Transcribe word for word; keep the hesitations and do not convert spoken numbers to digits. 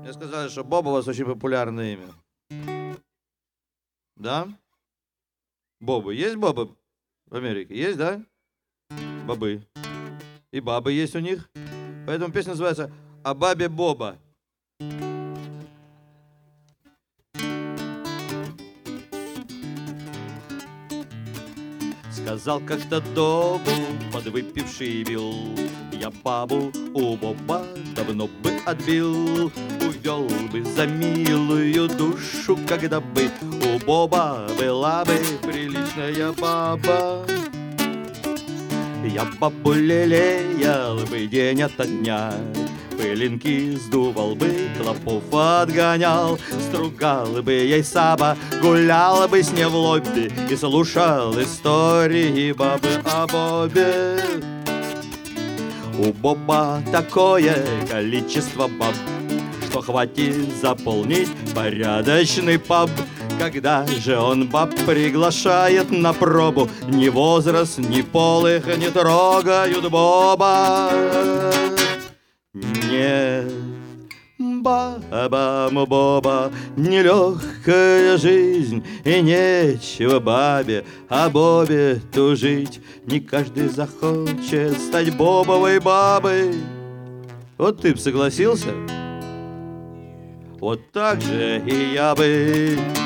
Мне сказали, что Боба у вас очень популярное имя. Да? Бобы. Есть бобы в Америке? Есть, да? Бобы. И бабы есть у них. Поэтому песня называется «О бабе Боба». Сказал как-то Добу, подвыпивший бил: я бабу у Боба давно бы отбил. Увел бы за милую душу, когда бы у Боба была бы приличная баба. Я бабу лелеял бы день ото дня, пылинки сдувал бы, клопов отгонял, стругал бы ей саба, гулял бы с ней в лобби и слушал истории бабы о Бобе. У Боба такое количество баб, что хватит заполнить порядочный паб. Когда же он баб приглашает на пробу, ни возраст, ни пол их не трогают Боба. Нет, бабам Боба нелегкая жизнь, и нечего бабе о Бобе тужить. Не каждый захочет стать бобовой бабой. Вот ты б согласился? Вот так же и я бы.